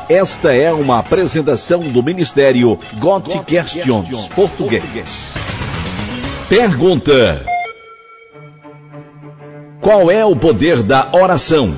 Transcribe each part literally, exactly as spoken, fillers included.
Esta é uma apresentação do Ministério God Questions Português. Pergunta: qual é o poder da oração?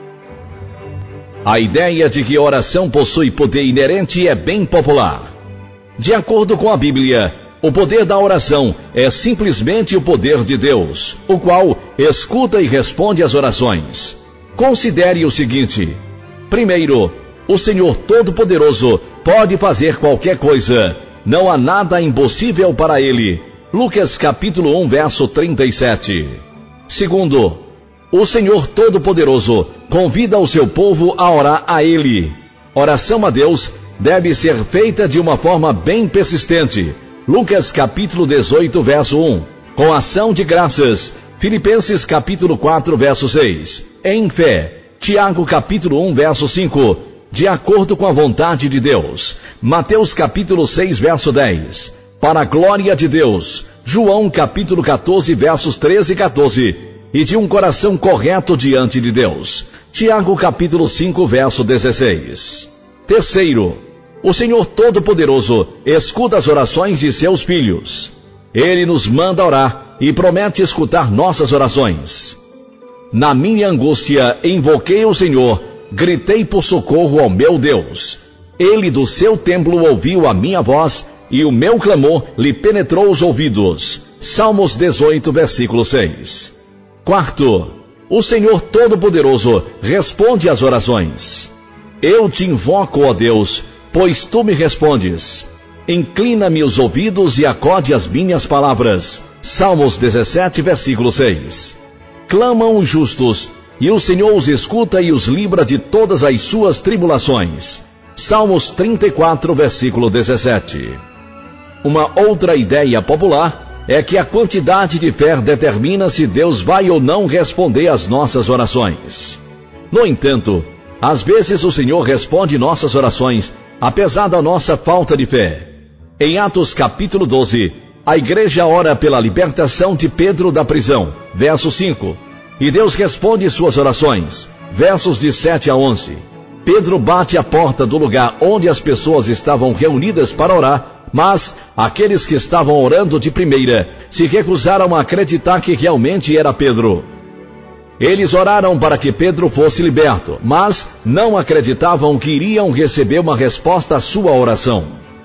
A ideia de que a oração possui poder inerente é bem popular. De acordo com a Bíblia, o poder da oração é simplesmente o poder de Deus, o qual escuta e responde às orações. Considere o seguinte: primeiro, o Senhor Todo-Poderoso pode fazer qualquer coisa. Não há nada impossível para Ele. Lucas capítulo um, verso trinta e sete. Segundo, o Senhor Todo-Poderoso convida o seu povo a orar a Ele. Oração a Deus deve ser feita de uma forma bem persistente. Lucas capítulo dezoito, verso um. Com ação de graças. Filipenses capítulo quatro, verso seis. Em fé. Tiago capítulo um, verso cinco. De acordo com a vontade de Deus. Mateus capítulo seis, verso dez. Para a glória de Deus. João capítulo quatorze, versos treze e quatorze. E de um coração correto diante de Deus. Tiago capítulo cinco, verso dezesseis. Terceiro, o Senhor Todo-Poderoso escuta as orações de seus filhos. Ele nos manda orar e promete escutar nossas orações. Na minha angústia invoquei o Senhor, gritei por socorro ao meu Deus. Ele do seu templo ouviu a minha voz e o meu clamor lhe penetrou os ouvidos. Salmos dezoito, versículo seis. Quarto, o Senhor Todo-Poderoso responde às orações. Eu te invoco, ó Deus, pois tu me respondes. Inclina-me os ouvidos e acode as minhas palavras. Salmos dezessete, versículo seis. Clamam os justos, e o Senhor os escuta e os livra de todas as suas tribulações. Salmos trinta e quatro, versículo dezessete. Uma outra ideia popular é que a quantidade de fé determina se Deus vai ou não responder às nossas orações. No entanto, às vezes o Senhor responde nossas orações, apesar da nossa falta de fé. Em Atos capítulo doze, a igreja ora pela libertação de Pedro da prisão, verso cinco. E Deus responde suas orações, versos de sete a onze. Pedro bate a porta do lugar onde as pessoas estavam reunidas para orar, mas aqueles que estavam orando de primeira se recusaram a acreditar que realmente era Pedro. Eles oraram para que Pedro fosse liberto, mas não acreditavam que iriam receber uma resposta à sua oração.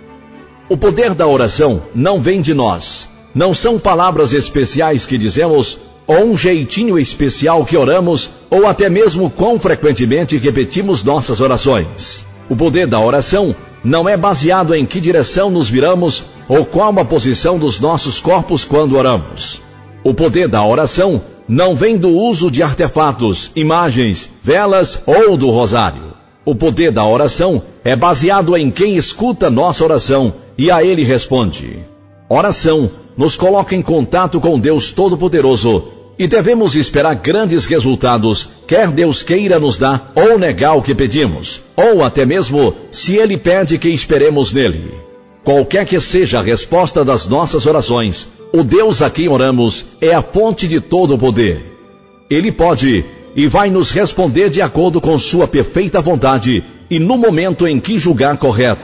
O poder da oração não vem de nós. Não são palavras especiais que dizemos, ou um jeitinho especial que oramos, ou até mesmo quão frequentemente repetimos nossas orações. O poder da oração não é baseado em que direção nos viramos ou qual a posição dos nossos corpos quando oramos. O poder da oração não vem do uso de artefatos, imagens, velas ou do rosário. O poder da oração é baseado em quem escuta nossa oração e a Ele responde. Oração nos coloca em contato com Deus Todo-Poderoso e devemos esperar grandes resultados, quer Deus queira nos dar ou negar o que pedimos, ou até mesmo se Ele pede que esperemos nele. Qualquer que seja a resposta das nossas orações, o Deus a quem oramos é a fonte de todo o poder. Ele pode e vai nos responder de acordo com sua perfeita vontade e no momento em que julgar correto.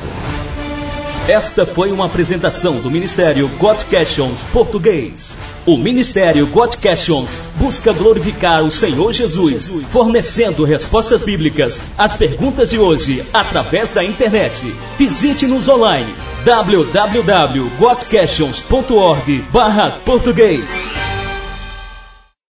Esta foi uma apresentação do Ministério God Questions Português. O Ministério God Questions busca glorificar o Senhor Jesus, fornecendo respostas bíblicas às perguntas de hoje através da internet. Visite-nos online w w w ponto god questions ponto org barra português.